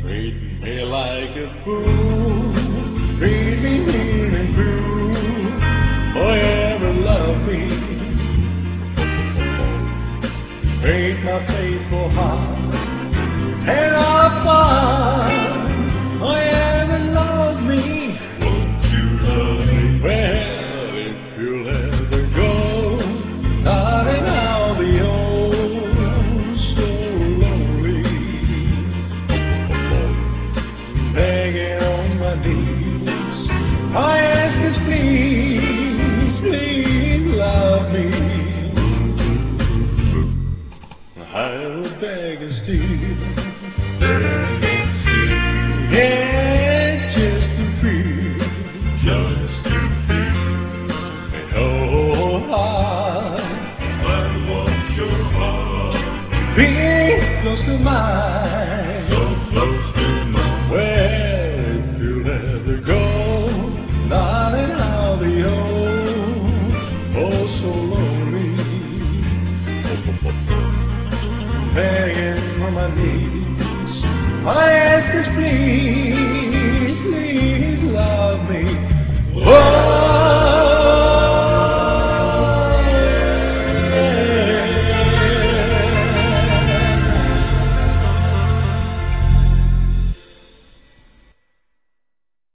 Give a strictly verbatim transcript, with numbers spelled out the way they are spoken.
Treat me like a fool, treat me mean and cruel, forever love me. Break my faithful heart, and I'll find forever love me. Won't you love me? Well, if you'll ever go, darling, I'll be oh so lonely, begging on my knees. I ask you, please, please love me. I will beg and steal, beg and steal, yeah, just to feel, just to feel. And oh, I, I want your heart, be close to mine, so close to mine. Well, if you'll ever go, darling, I'll be oh, oh so lonely, begging on my knees. I ask you, please.